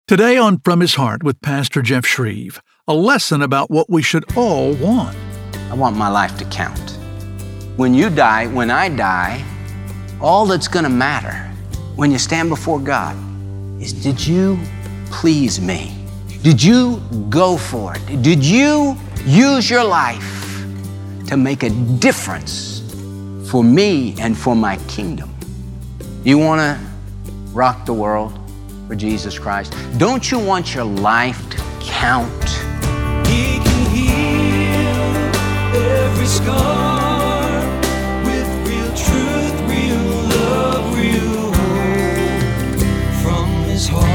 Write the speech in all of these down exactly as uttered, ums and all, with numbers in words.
Today on From His Heart with Pastor Jeff Shreve, a lesson about what we should all want. I want my life to count. When you die, when I die, all that's going to matter when you stand before God is, did you please me? Did you go for it? Did you use your life to make a difference for me and for my kingdom? You want to rock the world for Jesus Christ? Don't you want your life to count? He can heal every scar with real truth, real love, real hope from His heart.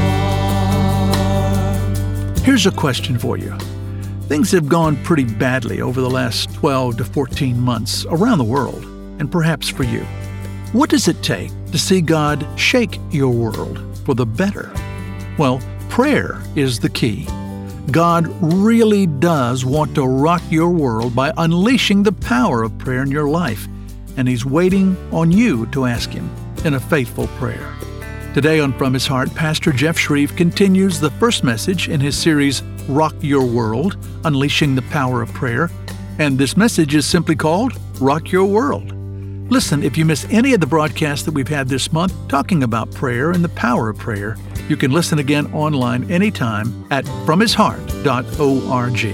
Here's a question for you. Things have gone pretty badly over the last twelve to fourteen months around the world, and perhaps for you. What does it take to see God shake your world for the better? Well, prayer is the key. God really does want to rock your world by unleashing the power of prayer in your life, and He's waiting on you to ask Him in a faithful prayer. Today on From His Heart, Pastor Jeff Shreve continues the first message in his series, Rock Your World, Unleashing the Power of Prayer, and this message is simply called Rock Your World. Listen, if you miss any of the broadcasts that we've had this month talking about prayer and the power of prayer, you can listen again online anytime at from his heart dot org.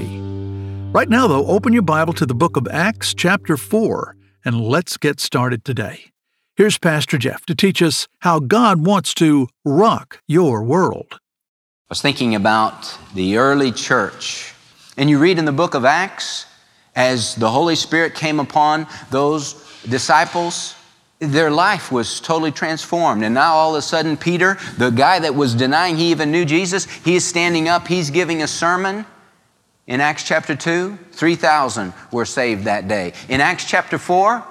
Right now, though, open your Bible to the book of Acts chapter four, and let's get started today. Here's Pastor Jeff to teach us how God wants to rock your world. I was thinking about the early church, and you read in the book of Acts, as the Holy Spirit came upon those disciples, their life was totally transformed. And now all of a sudden, Peter, the guy that was denying he even knew Jesus, he is standing up, he's giving a sermon. In Acts chapter two, three thousand were saved that day. In Acts chapter four,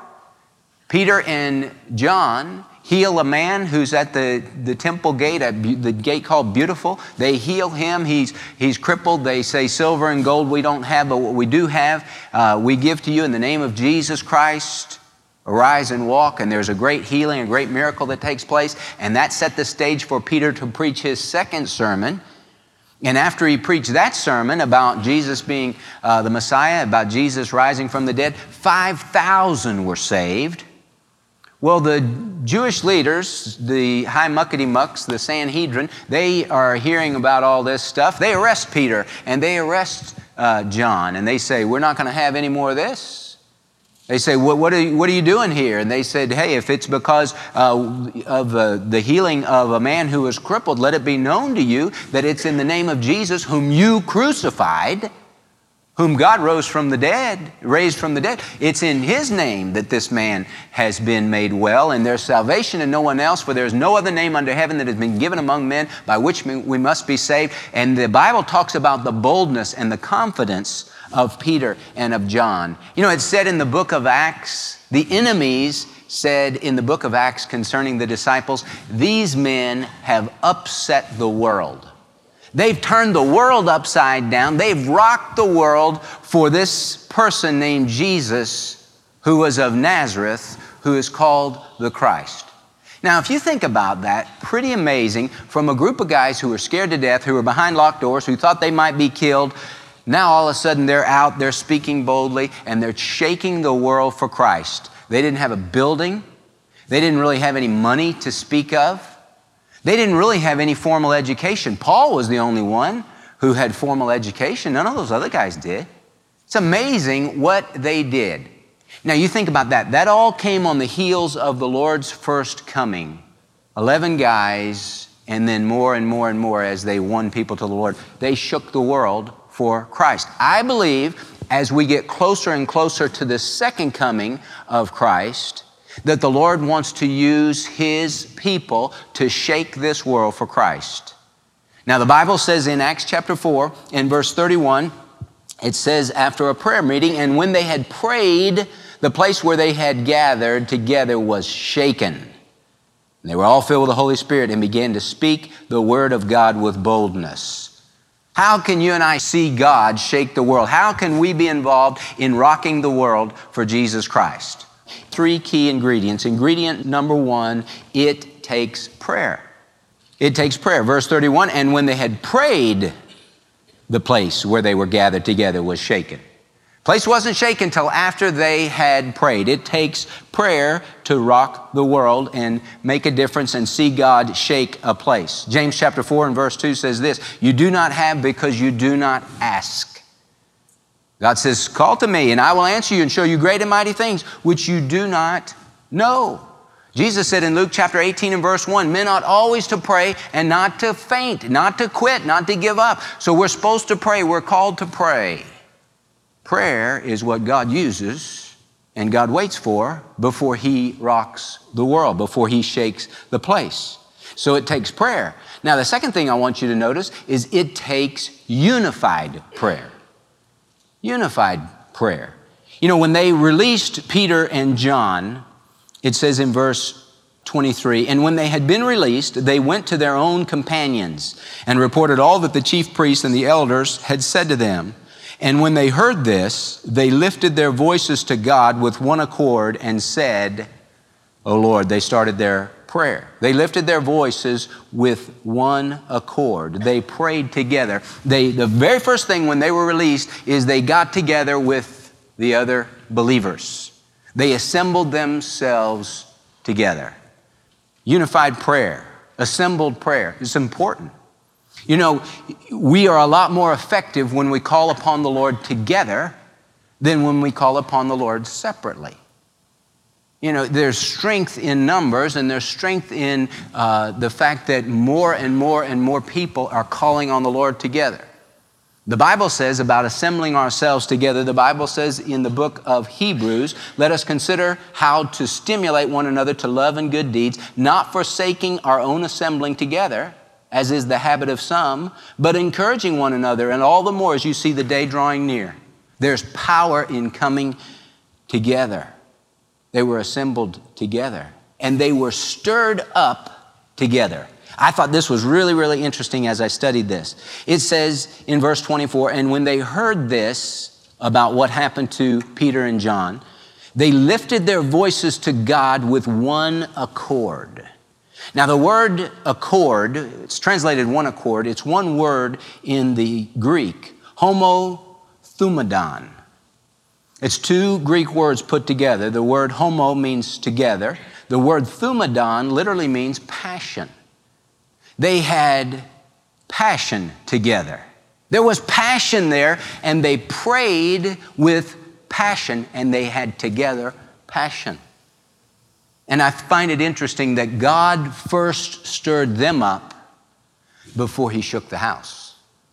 Peter and John heal a man who's at the, the temple gate, at the gate called Beautiful. They heal him. He's, he's crippled. They say, silver and gold we don't have, but what we do have, uh, we give to you in the name of Jesus Christ. Arise and walk, and there's a great healing, a great miracle that takes place, and that set the stage for Peter to preach his second sermon. And after he preached that sermon about Jesus being uh, the Messiah, about Jesus rising from the dead, five thousand were saved. Well, the Jewish leaders, the high muckety-mucks, the Sanhedrin, they are hearing about all this stuff. They arrest Peter, and they arrest uh, John, and they say, we're not going to have any more of this. They say, what, what, are you, what are you doing here? And they said, hey, if it's because uh, of uh, the healing of a man who was crippled, let it be known to you that it's in the name of Jesus, whom you crucified, whom God rose from the dead, raised from the dead. It's in His name that this man has been made well, and there's salvation in no one else, for there's no other name under heaven that has been given among men by which we must be saved. And the Bible talks about the boldness and the confidence of Peter and of John. You know, it's said in the book of Acts, the enemies said in the book of Acts concerning the disciples, these men have upset the world. They've turned the world upside down. They've rocked the world for this person named Jesus, who was of Nazareth, who is called the Christ. Now, if you think about that, pretty amazing, from a group of guys who were scared to death, who were behind locked doors, who thought they might be killed. Now all of a sudden they're out, they're speaking boldly, and they're shaking the world for Christ. They didn't have a building. They didn't really have any money to speak of. They didn't really have any formal education. Paul was the only one who had formal education. None of those other guys did. It's amazing what they did. Now you think about that. That all came on the heels of the Lord's first coming. Eleven guys, and then more and more and more as they won people to the Lord. They shook the world for Christ. I believe as we get closer and closer to the second coming of Christ, that the Lord wants to use His people to shake this world for Christ. Now the Bible says in Acts chapter four, in verse thirty-one, it says, after a prayer meeting, and when they had prayed, the place where they had gathered together was shaken. They were all filled with the Holy Spirit and began to speak the word of God with boldness. How can you and I see God shake the world? How can we be involved in rocking the world for Jesus Christ? Three key ingredients. Ingredient number one, it takes prayer. It takes prayer. Verse thirty-one, and when they had prayed, the place where they were gathered together was shaken. Place wasn't shaken until after they had prayed. It takes prayer to rock the world and make a difference and see God shake a place. James chapter four and verse two says this, you do not have because you do not ask. God says, call to me and I will answer you and show you great and mighty things which you do not know. Jesus said in Luke chapter eighteen and verse one, men ought always to pray and not to faint, not to quit, not to give up. So we're supposed to pray. We're called to pray. Prayer is what God uses and God waits for before He rocks the world, before He shakes the place. So it takes prayer. Now, the second thing I want you to notice is it takes unified prayer. Unified prayer. You know, when they released Peter and John, it says in verse twenty-three, and when they had been released, they went to their own companions and reported all that the chief priests and the elders had said to them. And when they heard this, they lifted their voices to God with one accord and said, O Lord, they started their prayer. They lifted their voices with one accord. They prayed together. They, the very first thing when they were released is they got together with the other believers. They assembled themselves together. Unified prayer, assembled prayer is important. You know, we are a lot more effective when we call upon the Lord together than when we call upon the Lord separately. You know, there's strength in numbers and there's strength in uh, the fact that more and more and more people are calling on the Lord together. The Bible says about assembling ourselves together, the Bible says in the book of Hebrews, let us consider how to stimulate one another to love and good deeds, not forsaking our own assembling together, as is the habit of some, but encouraging one another, and all the more as you see the day drawing near. There's power in coming together. They were assembled together, and they were stirred up together. I thought this was really, really interesting as I studied this. It says in verse twenty-four, and when they heard this about what happened to Peter and John, they lifted their voices to God with one accord. Now the word accord, it's translated one accord, it's one word in the Greek, homothumadon. It's two Greek words put together. The word homo means together. The word thumadon literally means passion. They had passion together. There was passion there, and they prayed with passion, and they had together passion. And I find it interesting that God first stirred them up before He shook the house.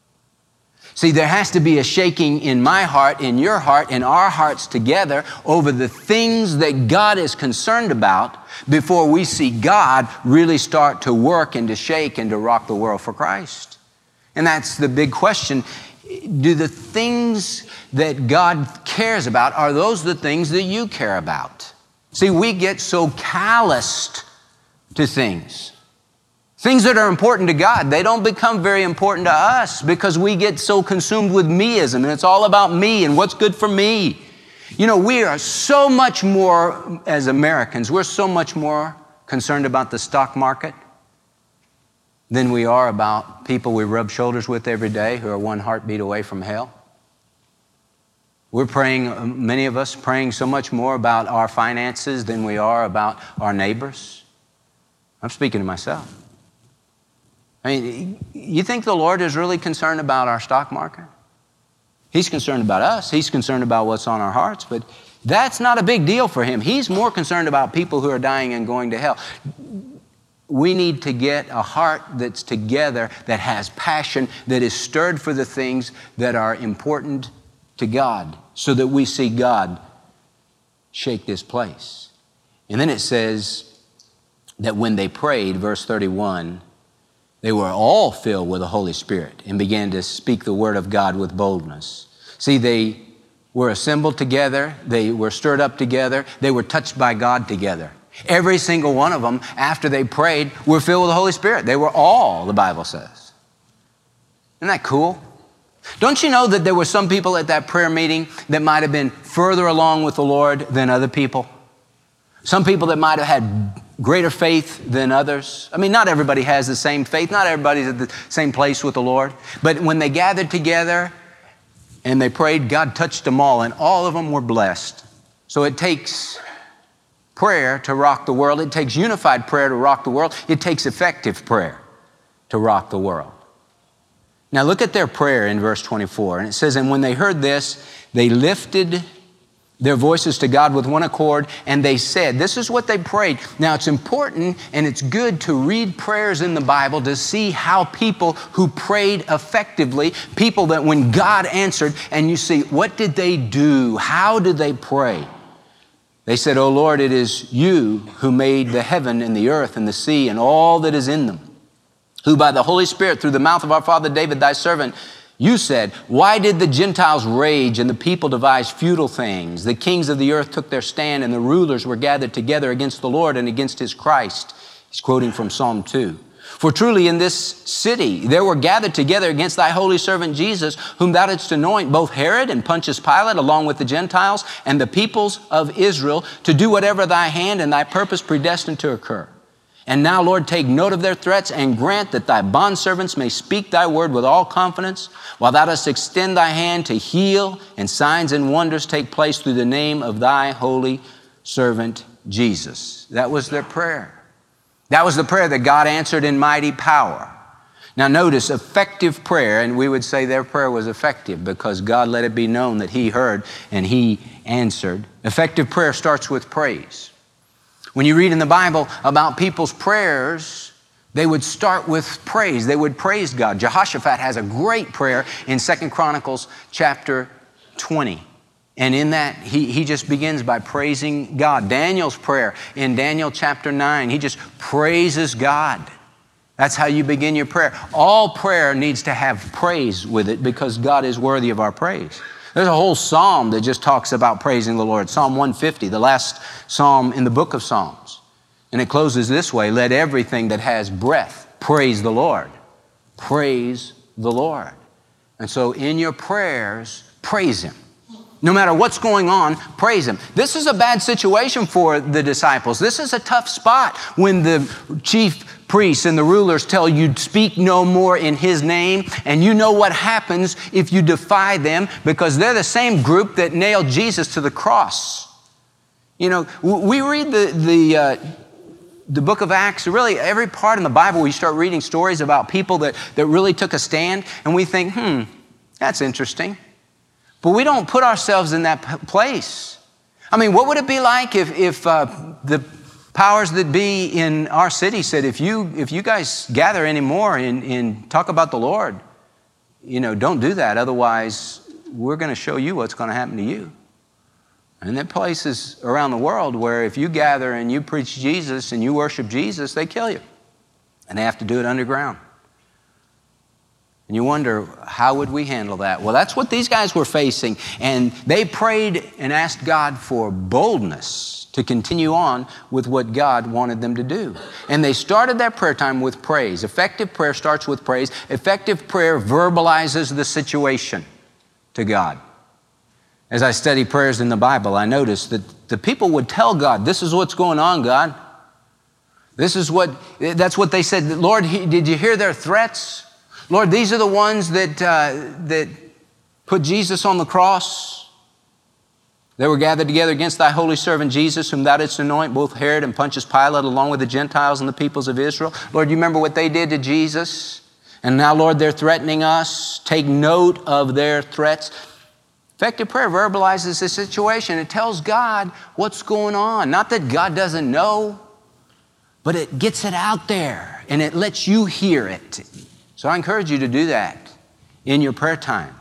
See, there has to be a shaking in my heart, in your heart, in our hearts together over the things that God is concerned about before we see God really start to work and to shake and to rock the world for Christ. And that's the big question. Do the things that God cares about, are those the things that you care about? See, we get so calloused to things. Things that are important to God, they don't become very important to us because we get so consumed with meism, and it's all about me and what's good for me. You know, we are so much more, as Americans, we're so much more concerned about the stock market than we are about people we rub shoulders with every day who are one heartbeat away from hell. We're praying, many of us praying so much more about our finances than we are about our neighbors. I'm speaking to myself. I mean, you think the Lord is really concerned about our stock market? He's concerned about us. He's concerned about what's on our hearts, but that's not a big deal for Him. He's more concerned about people who are dying and going to hell. We need to get a heart that's together, that has passion, that is stirred for the things that are important to God, so that we see God shake this place. And then it says that when they prayed, verse thirty-one, they were all filled with the Holy Spirit and began to speak the word of God with boldness. See, they were assembled together. They were stirred up together. They were touched by God together. Every single one of them, after they prayed, were filled with the Holy Spirit. They were all, the Bible says. Isn't that cool? Don't you know that there were some people at that prayer meeting that might have been further along with the Lord than other people? Some people that might have had greater faith than others. I mean, not everybody has the same faith. Not everybody's at the same place with the Lord. But when they gathered together and they prayed, God touched them all, and all of them were blessed. So it takes prayer to rock the world. It takes unified prayer to rock the world. It takes effective prayer to rock the world. Now look at their prayer in verse twenty-four. And it says, and when they heard this, they lifted their voices to God with one accord, and they said, this is what they prayed. Now it's important and it's good to read prayers in the Bible to see how people who prayed effectively, people that when God answered, and you see, what did they do? How did they pray? They said, O Lord, it is you who made the heaven and the earth and the sea and all that is in them, who by the Holy Spirit through the mouth of our father David, thy servant, you said, why did the Gentiles rage and the people devise futile things? The kings of the earth took their stand and the rulers were gathered together against the Lord and against his Christ. He's quoting from Psalm two. For truly in this city there were gathered together against thy holy servant Jesus, whom thou didst anoint, both Herod and Pontius Pilate, along with the Gentiles and the peoples of Israel, to do whatever thy hand and thy purpose predestined to occur. And now, Lord, take note of their threats and grant that thy bondservants may speak thy word with all confidence, while thou dost extend thy hand to heal, and signs and wonders take place through the name of thy holy servant Jesus. That was their prayer. That was the prayer that God answered in mighty power. Now notice, effective prayer, and we would say their prayer was effective because God let it be known that he heard and he answered. Effective prayer starts with praise. When you read in the Bible about people's prayers, they would start with praise. They would praise God. Jehoshaphat has a great prayer in Second Chronicles chapter twenty. And in that, he, he just begins by praising God. Daniel's prayer in Daniel chapter nine, he just praises God. That's how you begin your prayer. All prayer needs to have praise with it because God is worthy of our praise. There's a whole psalm that just talks about praising the Lord. Psalm one fifty, the last psalm in the book of Psalms. And it closes this way, let everything that has breath praise the Lord. Praise the Lord. And so in your prayers, praise him. No matter what's going on, praise him. This is a bad situation for the disciples. This is a tough spot when the chief priests and the rulers tell you speak no more in his name, and you know what happens if you defy them because they're the same group that nailed Jesus to the cross. You know, we read the the uh, the book of Acts, really every part in the Bible, we start reading stories about people that, that really took a stand, and we think, hmm, that's interesting. But we don't put ourselves in that p- place. I mean, what would it be like if, if uh, the powers that be in our city said, if you if you guys gather anymore and, and talk about the Lord, you know, don't do that. Otherwise, we're going to show you what's going to happen to you. And there are places around the world where if you gather and you preach Jesus and you worship Jesus, they kill you. And they have to do it underground. And you wonder, how would we handle that? Well, that's what these guys were facing. And they prayed and asked God for boldness to continue on with what God wanted them to do. And they started their prayer time with praise. Effective prayer starts with praise. Effective prayer verbalizes the situation to God. As I study prayers in the Bible, I noticed that the people would tell God, this is what's going on, God. This is what, that's what they said. Lord, did you hear their threats? Lord, these are the ones that, uh, that put Jesus on the cross. They were gathered together against thy holy servant Jesus, whom thou didst anoint, both Herod and Pontius Pilate, along with the Gentiles and the peoples of Israel. Lord, you remember what they did to Jesus? And now, Lord, they're threatening us. Take note of their threats. Effective prayer verbalizes the situation. It tells God what's going on. Not that God doesn't know, but it gets it out there and it lets you hear it. So I encourage you to do that in your prayer time.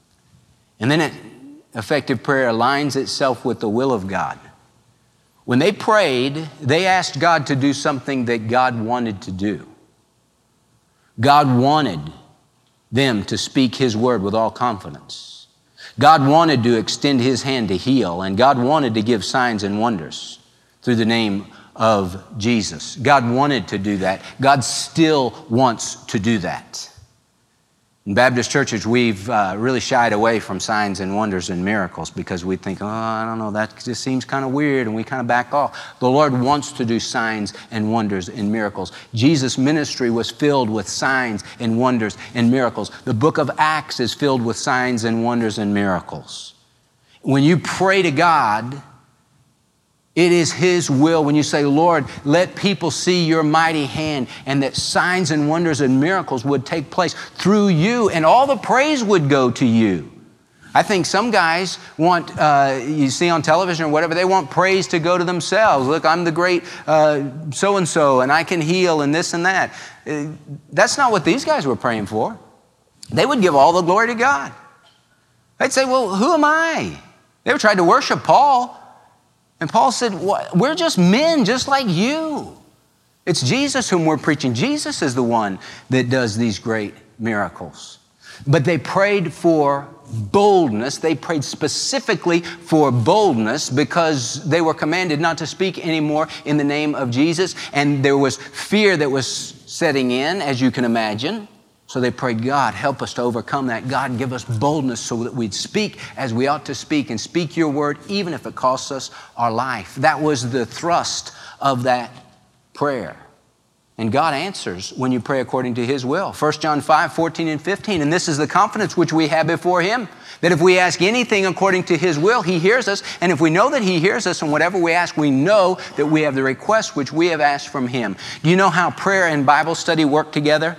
And then it, effective prayer aligns itself with the will of God. When they prayed, they asked God to do something that God wanted to do. God wanted them to speak his word with all confidence. God wanted to extend his hand to heal, and God wanted to give signs and wonders through the name of Jesus. God wanted to do that. God still wants to do that. In Baptist churches, we've uh, really shied away from signs and wonders and miracles because we think, oh, I don't know, that just seems kind of weird, and we kind of back off. The Lord wants to do signs and wonders and miracles. Jesus' ministry was filled with signs and wonders and miracles. The book of Acts is filled with signs and wonders and miracles. When you pray to God, it is His will when you say, Lord, let people see your mighty hand, and that signs and wonders and miracles would take place through you, and all the praise would go to you. I think some guys want, uh, you see on television or whatever, they want praise to go to themselves. Look, I'm the great uh, so-and-so, and I can heal and this and that. Uh, that's not what these guys were praying for. They would give all the glory to God. They'd say, well, who am I? They were trying to worship Paul. And Paul said, we're just men just like you. It's Jesus whom we're preaching. Jesus is the one that does these great miracles. But they prayed for boldness. They prayed specifically for boldness because they were commanded not to speak anymore in the name of Jesus. And there was fear that was setting in, as you can imagine. So they prayed, God, help us to overcome that. God, give us boldness so that we'd speak as we ought to speak and speak your word, even if it costs us our life. That was the thrust of that prayer. And God answers when you pray according to His will. First John five, fourteen and fifteen. And this is the confidence which we have before Him, that if we ask anything according to His will, He hears us. And if we know that He hears us, and whatever we ask, we know that we have the request which we have asked from Him. Do you know how prayer and Bible study work together?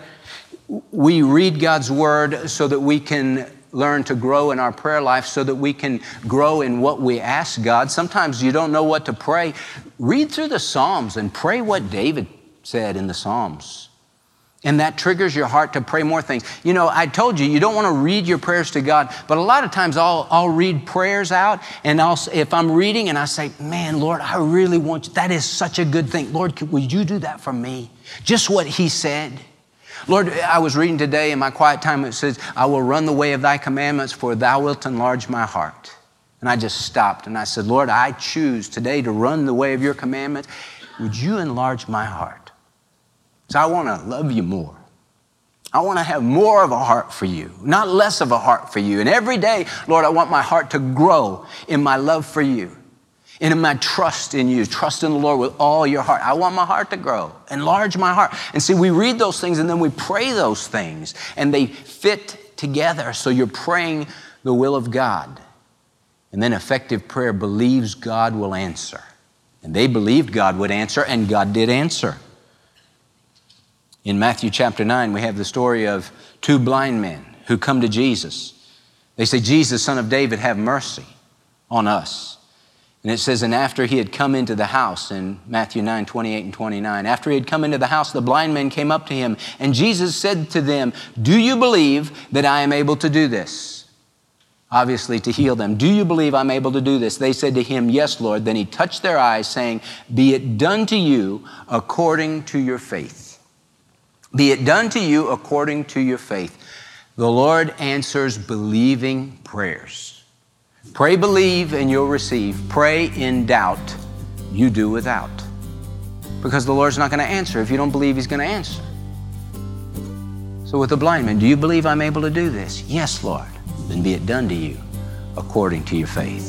We read God's Word so that we can learn to grow in our prayer life, so that we can grow in what we ask God. Sometimes you don't know what to pray. Read through the Psalms and pray what David said in the Psalms. And that triggers your heart to pray more things. You know, I told you, you don't want to read your prayers to God, but a lot of times I'll, I'll read prayers out, and I'll, if I'm reading and I say, man, Lord, I really want you, that is such a good thing. Lord, would you do that for me? Just what He said. Lord, I was reading today in my quiet time, it says, I will run the way of thy commandments, for thou wilt enlarge my heart. And I just stopped and I said, Lord, I choose today to run the way of your commandments. Would you enlarge my heart? So I want to love you more. I want to have more of a heart for you, not less of a heart for you. And every day, Lord, I want my heart to grow in my love for you and in my trust in you. Trust in the Lord with all your heart. I want my heart to grow. Enlarge my heart. And see, we read those things and then we pray those things and they fit together. So you're praying the will of God. And then effective prayer believes God will answer. And they believed God would answer, and God did answer. In Matthew chapter nine, we have the story of two blind men who come to Jesus. They say, Jesus, Son of David, have mercy on us. And it says, and after he had come into the house, in Matthew nine, twenty-eight and twenty-nine, after he had come into the house, the blind men came up to him, and Jesus said to them, do you believe that I am able to do this? Obviously to heal them. Do you believe I'm able to do this? They said to him, yes, Lord. Then he touched their eyes, saying, be it done to you according to your faith. Be it done to you according to your faith. The Lord answers believing prayers. Pray, believe, and you'll receive. Pray in doubt, you do without. Because the Lord's not going to answer if you don't believe He's going to answer. So with the blind man, do you believe I'm able to do this? Yes, Lord. Then be it done to you according to your faith.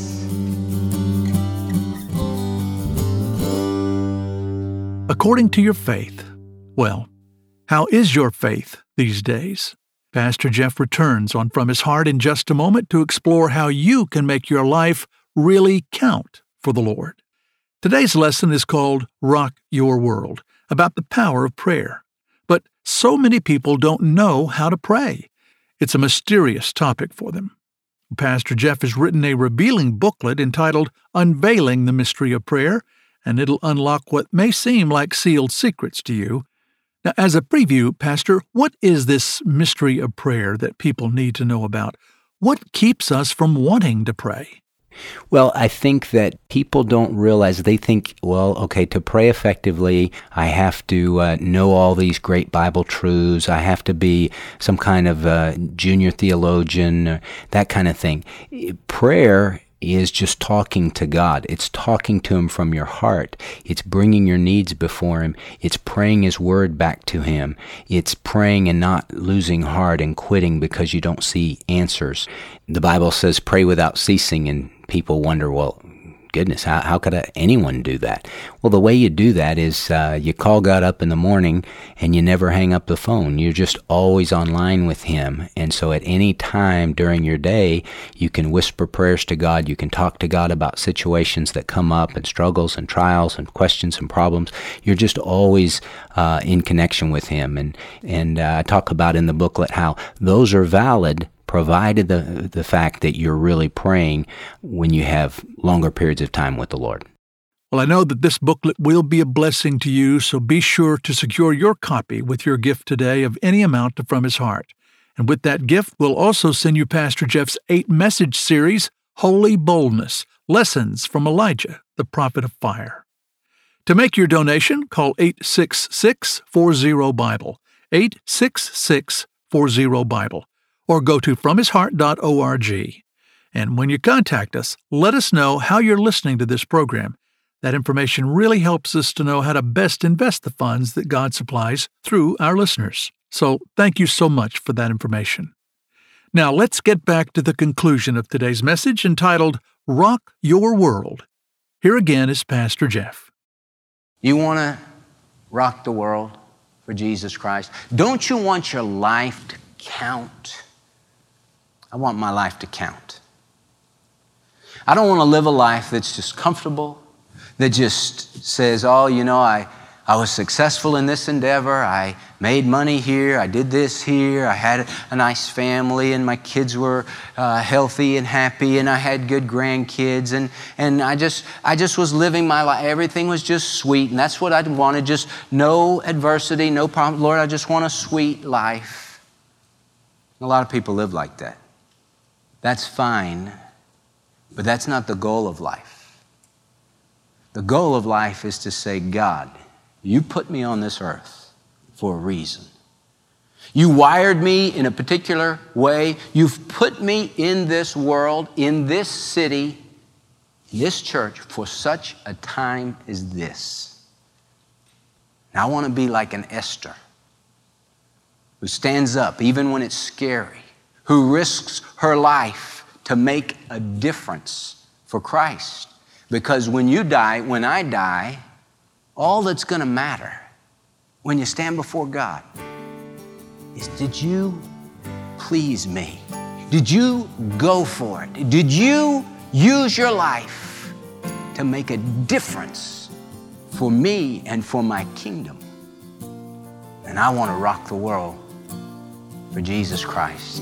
According to your faith. Well, how is your faith these days? Pastor Jeff returns on From His Heart in just a moment to explore how you can make your life really count for the Lord. Today's lesson is called Rock Your World, about the power of prayer. But so many people don't know how to pray. It's a mysterious topic for them. Pastor Jeff has written a revealing booklet entitled Unveiling the Mystery of Prayer, and it'll unlock what may seem like sealed secrets to you. Now, as a preview, Pastor, what is this mystery of prayer that people need to know about? What keeps us from wanting to pray? Well, I think that people don't realize, they think, well, okay, to pray effectively, I have to uh, know all these great Bible truths. I have to be some kind of uh, junior theologian, or that kind of thing. Prayer is just talking to God. It's talking to Him from your heart. It's bringing your needs before Him. It's praying His Word back to Him. It's praying and not losing heart and quitting because you don't see answers. The Bible says pray without ceasing, and people wonder, well, goodness, how, how could anyone do that? Well, the way you do that is uh, you call God up in the morning and you never hang up the phone. You're just always online with Him. And so at any time during your day, you can whisper prayers to God. You can talk to God about situations that come up and struggles and trials and questions and problems. You're just always uh, in connection with Him. And, and uh, I talk about in the booklet how those are valid provided the the fact that you're really praying when you have longer periods of time with the Lord. Well, I know that this booklet will be a blessing to you, so be sure to secure your copy with your gift today of any amount to From His Heart. And with that gift, we'll also send you Pastor Jeff's eight-message series, Holy Boldness, Lessons from Elijah, the Prophet of Fire. To make your donation, call eight six six, four zero, Bible, eight six six, four zero, Bible. Or go to from his heart dot org. And when you contact us, let us know how you're listening to this program. That information really helps us to know how to best invest the funds that God supplies through our listeners. So thank you so much for that information. Now let's get back to the conclusion of today's message entitled, Rock Your World. Here again is Pastor Jeff. You want to rock the world for Jesus Christ? Don't you want your life to count? I want my life to count. I don't want to live a life that's just comfortable, that just says, oh, you know, I, I was successful in this endeavor. I made money here. I did this here. I had a nice family, and my kids were uh, healthy and happy, and I had good grandkids, and, and I just I just was living my life. Everything was just sweet, and that's what I wanted, just no adversity, no problem. Lord, I just want a sweet life. A lot of people live like that. That's fine, but that's not the goal of life. The goal of life is to say, God, you put me on this earth for a reason. You wired me in a particular way. You've put me in this world, in this city, in this church for such a time as this. And I want to be like an Esther who stands up even when it's scary, who risks her life to make a difference for Christ. Because when you die, when I die, all that's going to matter when you stand before God is, did you please me? Did you go for it? Did you use your life to make a difference for me and for my kingdom? And I want to rock the world for Jesus Christ.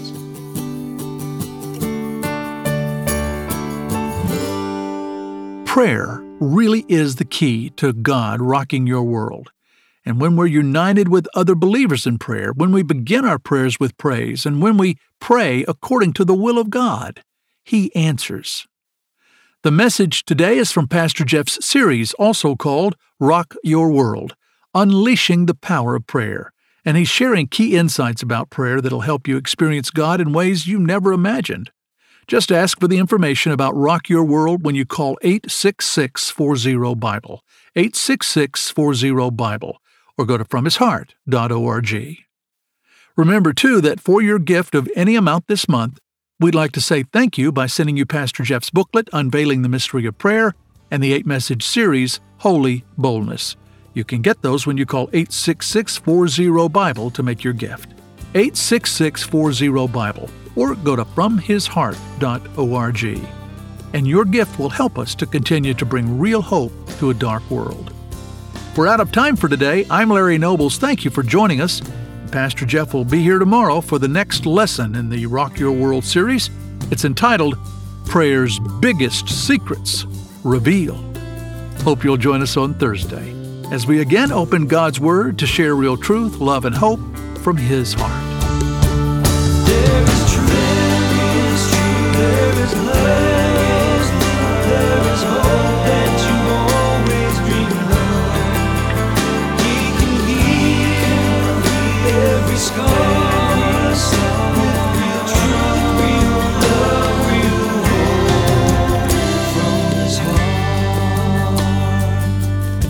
Prayer really is the key to God rocking your world. And when we're united with other believers in prayer, when we begin our prayers with praise, and when we pray according to the will of God, He answers. The message today is from Pastor Jeff's series, also called Rock Your World, Unleashing the Power of Prayer. And he's sharing key insights about prayer that'll help you experience God in ways you never imagined. Just ask for the information about Rock Your World when you call eight six six, four zero, Bible, eight six six, four zero, Bible, or go to from his heart dot org. Remember, too, that for your gift of any amount this month, we'd like to say thank you by sending you Pastor Jeff's booklet, Unveiling the Mystery of Prayer, and the eight-message series, Holy Boldness. You can get those when you call eight six six, four zero, Bible to make your gift. eight six six, four zero, Bible. Or go to from his heart dot org. And your gift will help us to continue to bring real hope to a dark world. We're out of time for today. I'm Larry Nobles. Thank you for joining us. Pastor Jeff will be here tomorrow for the next lesson in the Rock Your World series. It's entitled, Prayer's Biggest Secrets Revealed. Hope you'll join us on Thursday as we again open God's Word to share real truth, love, and hope from His heart. There is truth, there is truth, there is love, there is hope that you always dreamed of. He can heal every scar with real truth, real love, real hope.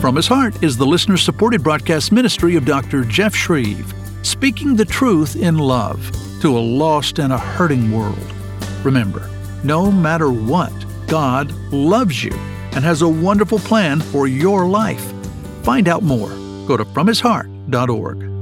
From His Heart is the listener-supported broadcast ministry of Doctor Jeff Shreve, speaking the truth in love to a lost and a hurting world. Remember, no matter what, God loves you and has a wonderful plan for your life. Find out more. Go to from his heart dot org.